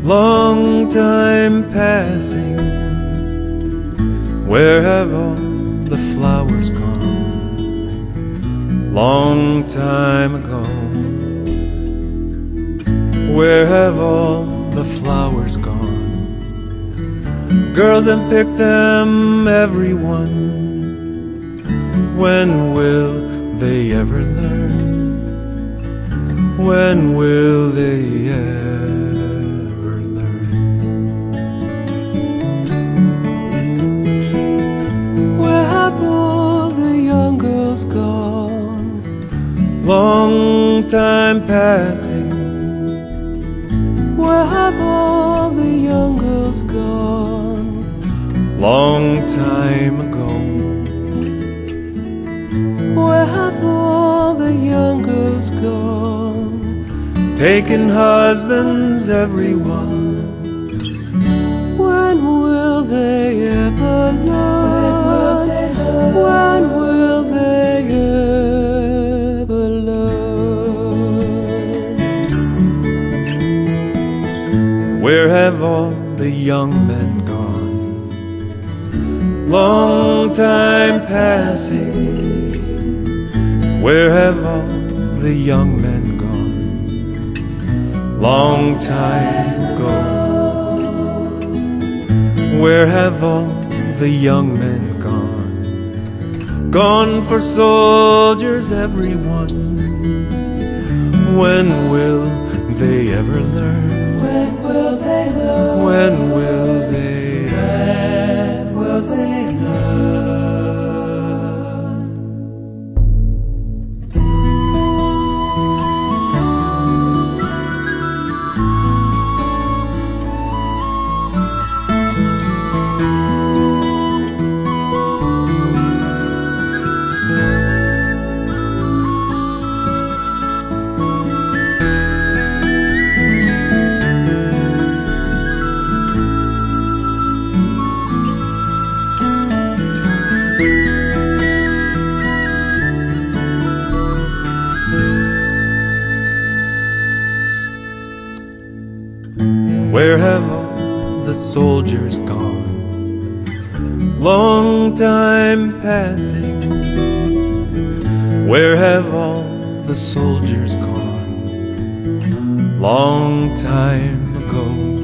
long time passing. Where have all the flowers gone? Long time ago. Where have all the flowers gone? Girls have picked them, everyone. When will they ever learn? When will they ever learn? Where have all the young girls gone? Long time passing. Where have all the young girls gone? Long time ago. Where have all the young girls gone? Taking husbands, everyone. When will they ever learn? When will they ever learn? Where have all the young men gone? Long time passing. Where have all the young men gone? Long time ago. Where have all the young men gone? Gone for soldiers, everyone. When will they ever learn? When will they learn? When will they? When will they learn? Where have all the soldiers gone? Long time passing. Where have all the soldiers gone? Long time ago.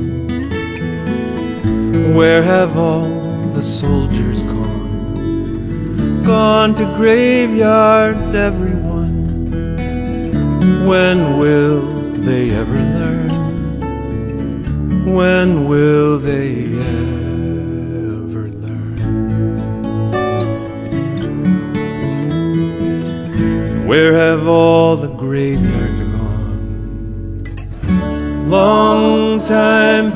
Where have all the soldiers gone? Gone to graveyards, everyone. When will they ever learn? When will they ever learn? Where have all the graveyards gone? Long time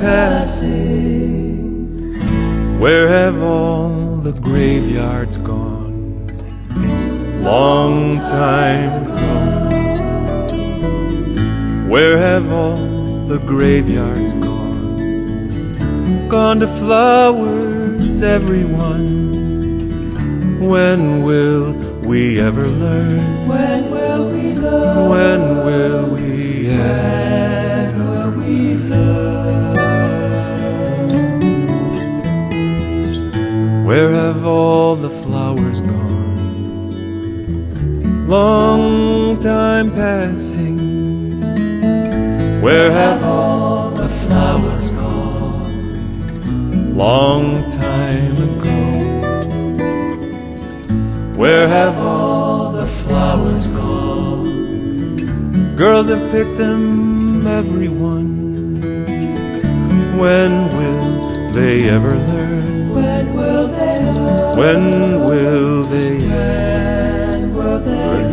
passing. Where have all the graveyards gone? Long time ago. Where have all the graveyards gone? Gone to flowers, everyone. When will we ever learn? When will we learn? When will we ever learn? Where have all the flowers gone? Long time passing. Where have all the flowers gone? Long time ago. Where have all the flowers gone? Girls have picked them, everyone. When will they ever learn? When will they learn? When will they? When will they learn?